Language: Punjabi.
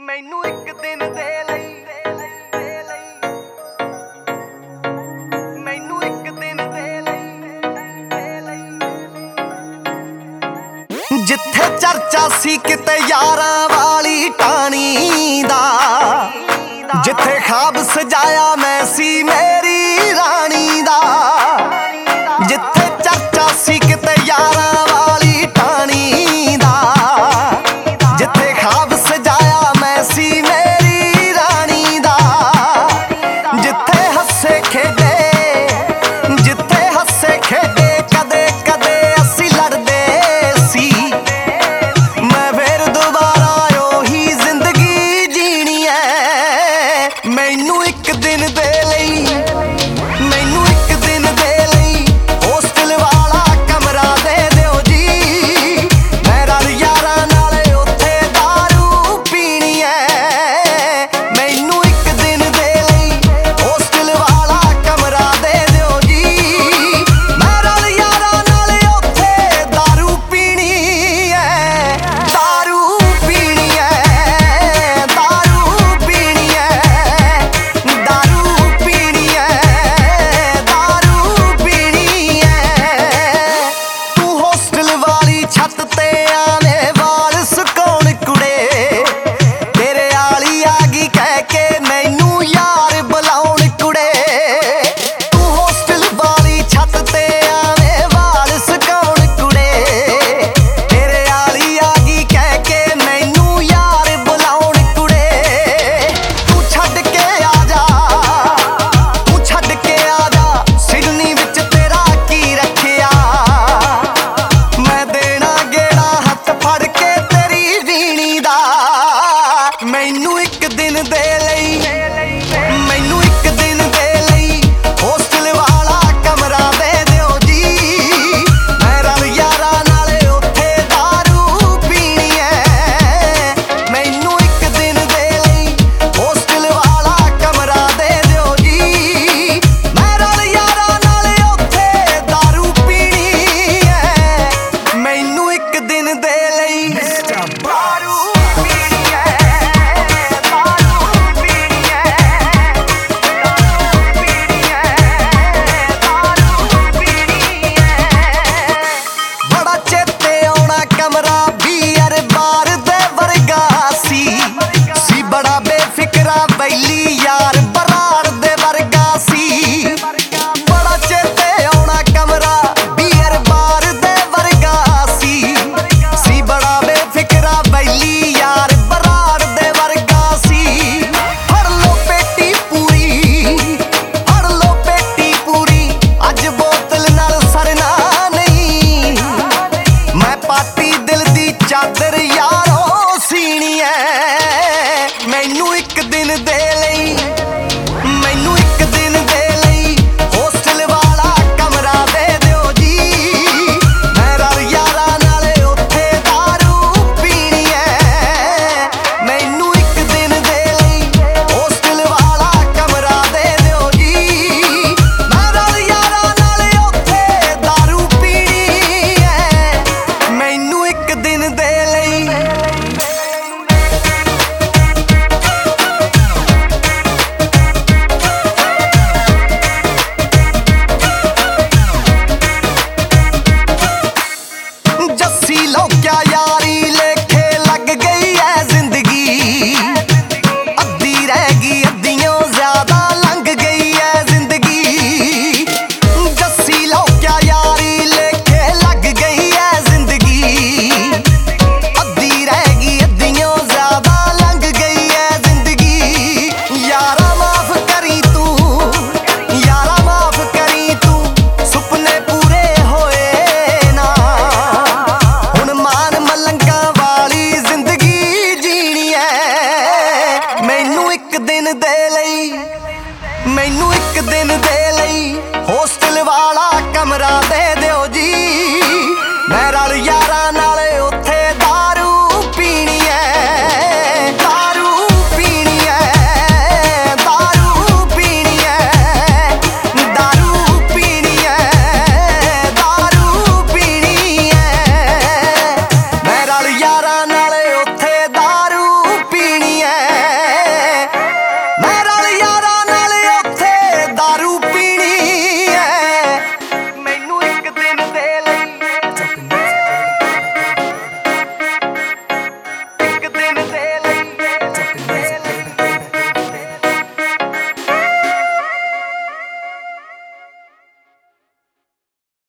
ਮੈਨੂੰ ਇੱਕ ਦਿਨ ਦੇ ਲਈ ਮੈਨੂੰ ਇੱਕ ਦਿਨ ਦੇ ਲਈ ਜਿੱਥੇ ਚਰਚਾ ਸੀ ਕਿਤੇ ਯਾਰਾਂ ਵਾਲੀ ਟਾਣੀ ਦਾ, ਜਿੱਥੇ ਖਾਬ ਸਜਾਇਆ ਮੈਂ ਸੀ ਮੇਰੀ ਰਾਣੀ ਦਾ। ਜਿੱਥੇ ਚਰਚਾ ਸੀ ਕਿਤੇ ਯਾਰਾਂ ਵਾਲੀ ਟਾਣੀ ਦਾ, ਜਿੱਥੇ ਖਾਬ ਸਜਾਇਆ ਮੈਂ ਸੀ ਮੇਰੀ ਰਾਣੀ ਦਾ। ਜਿੱਥੇ ਹੱਸੇ ਖੇਡੇ, ਜਿੱਥੇ ਹੱਸੇ ਖੇਡੇ ਕਦੇ ਕਦੇ ਅਸੀਂ ਲੜਦੇ ਸੀ। ਮੈਂ ਫੇਰ ਦੁਬਾਰਾ ਉਹੀ ਜ਼ਿੰਦਗੀ ਜੀਣੀ ਐ। ਮੈਨੂੰ ਇੱਕ ਦਿਨ ਦੇ ਲਈ, ਮੈਨੂੰ ਇੱਕ ਦਿਨ ਦੇ ਲਈ ਹੋਸਟਲ ਵਾਲਾ ਕਮਰਾ ਦੇ ਦਿਓ ਜੀ। ਮੈਂ ਰਲ ਯਾਰਾਂ ਨਾਲ ਉੱਥੇ ਦਾਰੂ ਪੀਣੀ ਐ। ਮੈਨੂੰ ਇੱਕ ਦਿਨ ਦੇ ਲਈ ਹੋਸਟਲ ਵਾਲਾ ਕਮਰਾ ਦੇ ਦਿਓ ਜੀ। ਮੈਂ ਰਲ ਯਾਰਾਂ ਨਾਲ ਉੱਥੇ ਦਾਰੂ ਪੀਣੀ ਐ। ਦਾਰੂ ਪੀਣੀ ਐ, ਦਾਰੂ ਪੀਣੀ ਐ, ਦਾਰੂ ਪੀਣੀ ਐ, ਦਾਰੂ ਪੀਣੀ ਐ। ਤੂੰ ਹੋਸਟਲ ਵਾਲੀ ਛੱਤ ਤੇ ਆਵੇਂ ਵਾਲ ਸੁਕਾਉਣ ਕੁੜੇ, ਤੇਰੇ ਆਲੀ ਆ ਗਈ ਕਹਿ ਕੇ ਮੈਨੂੰ ਯਾਰ ਬੁਲਾਉਣ ਕੁੜੇ। ਤੂੰ ਹੋਸਟਲ ਵਾਲੀ ਛੱਤ ਤੇ ਆਵੇਂ ਵਾਲ ਸੁਕਾਉਣ ਕੁੜੇ, ਤੇਰੇ ਆਲੀ ਆ ਗਈ ਕਹਿ ਕੇ ਮੈਨੂੰ ਯਾਰ ਬੁਲਾਉਣ ਕੁੜੇ। ਤੂੰ ਛੱਡ ਕੇ ਆ ਜਾ, ਤੂੰ ਛੱਡ ਕੇ ਆ ਜਾ, ਸਿਡਨੀ ਵਿੱਚ ਤੇਰਾ ਕੀ ਰੱਖਿਆ। ਮੈਂ ਦੇਣਾ ਗੇੜਾ ਹੱਥ ਫੜ ਕੇ ਤੇਰੀ ਵੀਣੀ ਦਾ। ਮੈਨੂੰ ਇੱਕ ਦਿਨ ਦੇ ਲਈ, ਮੈਨੂੰ ਇੱਕ ਦਿਨ ਦੇ ਲਈ ਹੋਸਟਲ ਵਾਲਾ ਕਮਰਾ ਦੇ ਦਿਓ ਜੀ। ਮੈਂ ਰਲ ਯਾਰਾਂ ਨਾਲ ਉੱਥੇ ਦਾਰੂ ਪੀਣੀ ਐ। ਮੈਨੂੰ ਇੱਕ ਦਿਨ ਦੇ ਲਈ ਹੋਸਟਲ ਵਾਲਾ ਕਮਰਾ ਦੇ ਦਿਓ ਜੀ। ਮੈਂ ਰਲ ਯਾਰਾਂ ਨਾਲ ਉੱਥੇ ਦਾਰੂ ਪੀਣੀ ਐ। ਮੈਨੂੰ ਇੱਕ ਦਿਨ ਦੇ ਲਈ ਦਾਰੂ ਪੀਣੀ ਐ, ਦਾਰੂ ਪੀਣੀ ਐ, ਦਾਰੂ ਪੀਣੀ ਐ, ਦਾਰੂ ਪੀਣੀ ਐ। ਬੜਾ ਚੇਤੇ ਆਉਣਾ ਕਮਰਾ ਬੀਅਰ ਬਾਰ ਦੇ ਵਰਗਾ ਸੀ ਬੜਾ ਬੇਫਿਕਰਾ ਬੈਲੀ ਯਾਰ ਬਰਾੜ ਦੇ ਵਰਗਾ ਸੀ। ਬੜਾ ਚੇਤੇ ਆਉਣਾ ਕਮਰਾ ਬੀਅਰ ਬਾਰ ਦੇ ਵਰਗਾ ਸੀ ਬੜਾ ਬੇਫਿਕਰਾ ਬੈਲੀ ਯਾਰ ਬਰਾੜ ਦੇ ਵਰਗਾ ਸੀ। ਫੜ ਲੋ ਪੇਟੀ ਪੂਰੀ, ਫੜ ਲੋ ਪੇਟੀ ਪੂਰੀ, ਅੱਜ ਬੋਤਲ ਨਾਲ ਸਰਨਾ ਨਹੀਂ। ਮੈਂ ਪਾਟੀ ਦਿਲ ਦੀ ਚਾਦਰ ਯਾਰੋ ਸੀਣੀ ਐ। ਮੈਨੂੰ ਇੱਕ ਦਿਨ ਦੇ ਲਈ, ਮੈਨੂੰ ਇੱਕ ਦਿਨ ਦੇ ਲਈ ਹੋਸਟਲ ਵਾਲਾ ਕਮਰਾ ਦੇ ਦਿਓ ਜੀ। ਮੈਂ ਰਲ ਯਾਰਾਂ ਨਾਲ ਉੱਥੇ ਦਾਰੂ ਪੀਣੀ ਐ। ਮੈਨੂੰ ਇੱਕ ਦਿਨ ਦੇ ਲਈ ਹੋਸਟਲ ਵਾਲਾ ਕਮਰਾ ਦੇ ਦਿਓ ਜੀ। ਮੈਂ ਰਲ ਯਾਰਾਂ ਨਾਲ ਉੱਥੇ ਦਾਰੂ ਪੀਣੀ ਐ। ਮੈਨੂੰ ਇੱਕ ਦਿਨ ਦੇ ਲਈ। ਜੱਸੀ ਲੋਕਿਆ ਯਾਰੀ ਲੇਖੇ ਲੱਗ ਗਈ ਐ ਜ਼ਿੰਦਗੀ। ਅੱਧੀ ਰਹਿ ਗਈ ਅੱਧੀਓਂ ਜ਼ਿਆਦਾ ਲੰਘ ਗਈ ਐ ਜ਼ਿੰਦਗੀ। ਜੱਸੀ ਲੋਕਿਆ ਯਾਰੀ ਲੇਖੇ ਲੱਗ ਗਈ ਐ ਜ਼ਿੰਦਗੀ। ਅੱਧੀ ਰਹਿ ਗਈ ਅੱਧੀਓਂ ਜ਼ਿਆਦਾ ਲੰਘ ਗਈ ਐ ਜ਼ਿੰਦਗੀ। ਯਾਰਾ ਮਾਫ ਕਰੀ ਤੂੰ, ਯਾਰਾ ਮਾਫ ਕਰੀ ਤੂੰ, ਸੁਪਨੇ ਪੂਰੇ ਹੋਏ ਨਾ। ਹੁਣ ਮਾਨ ਮਲੰਗਾਂ ਵਾਲੀ ਜ਼ਿੰਦਗੀ ਜੀਣੀ ਐ। ਮੈਨੂੰ ਇੱਕ ਦਿਨ ਦੇ ਲਈ, ਮੈਨੂੰ ਇੱਕ ਦਿਨ ਦੇ ਲਈ ਹੋਸਟਲ ਵਾਲਾ ਕਮਰਾ ਦੇ